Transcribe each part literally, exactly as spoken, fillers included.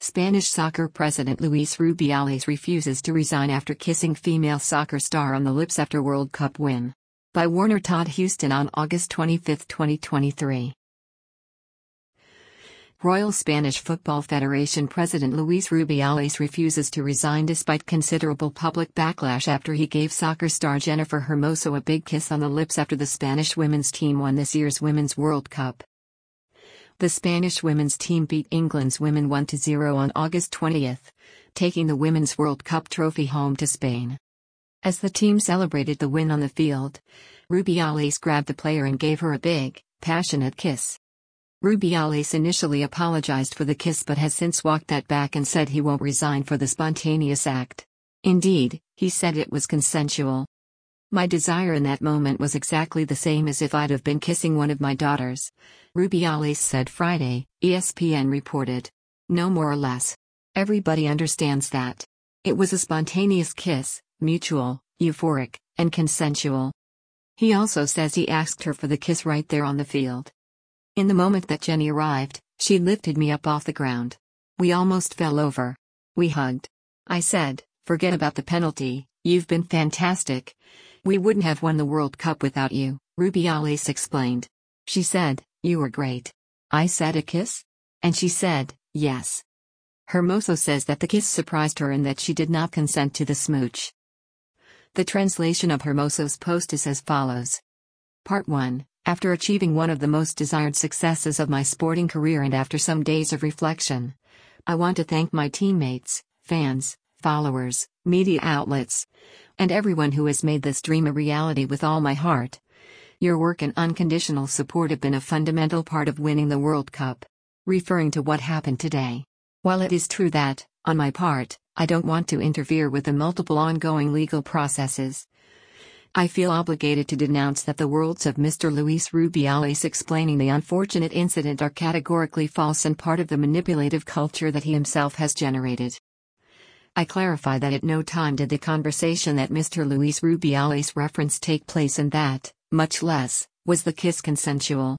Spanish soccer president Luis Rubiales refuses to resign after kissing female soccer star on the lips after World Cup win. By Warner Todd Houston on August twenty-fifth, twenty twenty-three. Royal Spanish Football Federation President Luis Rubiales refuses to resign despite considerable public backlash after he gave soccer star Jennifer Hermoso a big kiss on the lips after the Spanish women's team won this year's Women's World Cup. The Spanish women's team beat England's women one to zero on August twentieth, taking the Women's World Cup trophy home to Spain. As the team celebrated the win on the field, Rubiales grabbed the player and gave her a big, passionate kiss. Rubiales initially apologized for the kiss but has since walked that back and said he won't resign for the spontaneous act. Indeed, he said it was consensual. "My desire in that moment was exactly the same as if I'd have been kissing one of my daughters," Rubiales said Friday, E S P N reported. "No more or less. Everybody understands that. It was a spontaneous kiss, mutual, euphoric, and consensual." He also says he asked her for the kiss right there on the field. "In the moment that Jenny arrived, she lifted me up off the ground. We almost fell over. We hugged. I said, 'Forget about the penalty, you've been fantastic. We wouldn't have won the World Cup without you,'" Rubiales explained. "She said, 'You were great.' I said, 'A kiss?' And she said, 'Yes.'" Hermoso says that the kiss surprised her and that she did not consent to the smooch. The translation of Hermoso's post is as follows. Part one. After achieving one of the most desired successes of my sporting career and after some days of reflection, I want to thank my teammates, fans, followers, media outlets, and everyone who has made this dream a reality with all my heart. Your work and unconditional support have been a fundamental part of winning the World Cup. Referring to what happened today. While it is true that, on my part, I don't want to interfere with the multiple ongoing legal processes, I feel obligated to denounce that the words of Mister Luis Rubiales explaining the unfortunate incident are categorically false and part of the manipulative culture that he himself has generated. I clarify that at no time did the conversation that Mister Luis Rubiales referenced take place and that, much less, was the kiss consensual.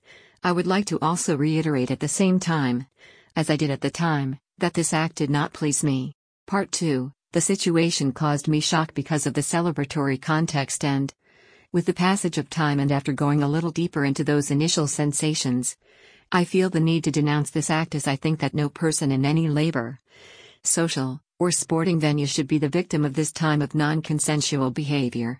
I would like to also reiterate at the same time, as I did at the time, that this act did not please me. Part two. The situation caused me shock because of the celebratory context and, with the passage of time and after going a little deeper into those initial sensations, I feel the need to denounce this act as I think that no person in any labor, social, or sporting venue should be the victim of this time of non-consensual behavior.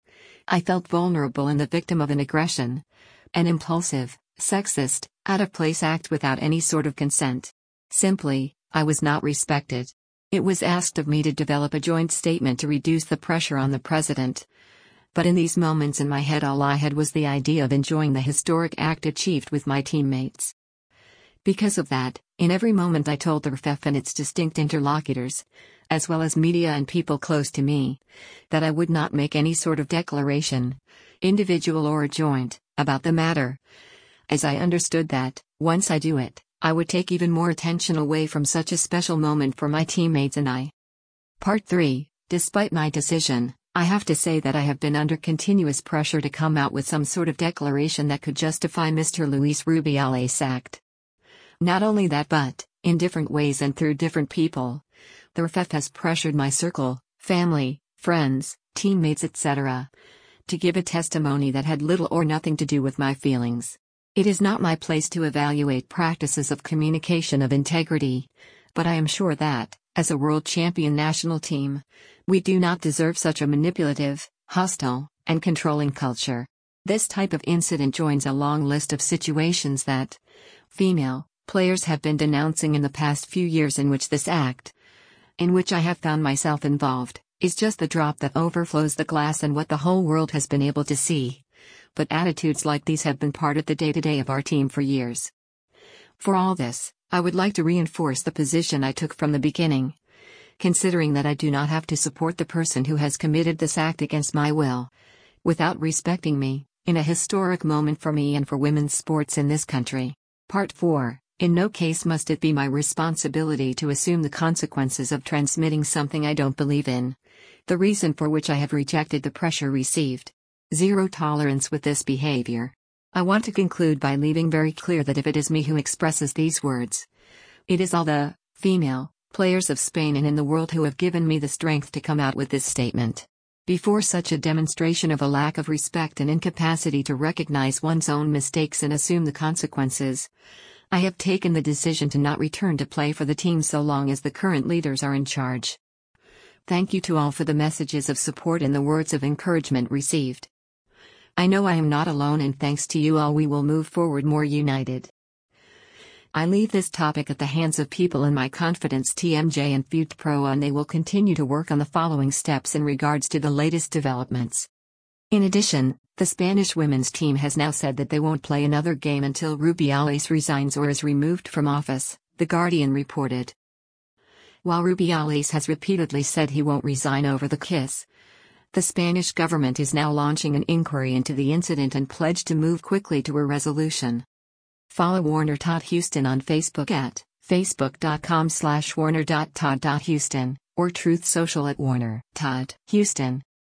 I felt vulnerable and the victim of an aggression, an impulsive, sexist, out-of-place act without any sort of consent. Simply, I was not respected. It was asked of me to develop a joint statement to reduce the pressure on the president. But in these moments in my head all I had was the idea of enjoying the historic act achieved with my teammates. Because of that, in every moment I told the R F F and its distinct interlocutors, as well as media and people close to me, that I would not make any sort of declaration, individual or joint, about the matter. As I understood that, once I do it, I would take even more attention away from such a special moment for my teammates and I. Part three. Despite my decision, I have to say that I have been under continuous pressure to come out with some sort of declaration that could justify Mister Luis Rubiales' act. Not only that but, in different ways and through different people, the R F F has pressured my circle, family, friends, teammates et cetera, to give a testimony that had little or nothing to do with my feelings. It is not my place to evaluate practices of communication of integrity, but I am sure that, as a world champion national team, we do not deserve such a manipulative, hostile, and controlling culture. This type of incident joins a long list of situations that female players have been denouncing in the past few years in which this act, in which I have found myself involved, is just the drop that overflows the glass and what the whole world has been able to see. But attitudes like these have been part of the day-to-day of our team for years. For all this, I would like to reinforce the position I took from the beginning. Considering that I do not have to support the person who has committed this act against my will, without respecting me, in a historic moment for me and for women's sports in this country. Part four. In no case must it be my responsibility to assume the consequences of transmitting something I don't believe in. The reason for which I have rejected the pressure received. Zero tolerance with this behavior. I want to conclude by leaving very clear that if it is me who expresses these words, it is all the female, players of Spain and in the world who have given me the strength to come out with this statement. Before such a demonstration of a lack of respect and incapacity to recognize one's own mistakes and assume the consequences, I have taken the decision to not return to play for the team so long as the current leaders are in charge. Thank you to all for the messages of support and the words of encouragement received. I know I am not alone, and thanks to you all we will move forward more united. I leave this topic at the hands of people in my confidence, T M J and FUTPRO, and they will continue to work on the following steps in regards to the latest developments. In addition, the Spanish women's team has now said that they won't play another game until Rubiales resigns or is removed from office, The Guardian reported. While Rubiales has repeatedly said he won't resign over the kiss, the Spanish government is now launching an inquiry into the incident and pledged to move quickly to a resolution. Follow Warner Todd Houston on Facebook at facebook.com slash warner.todd.houston or Truth Social at Warner Todd Houston.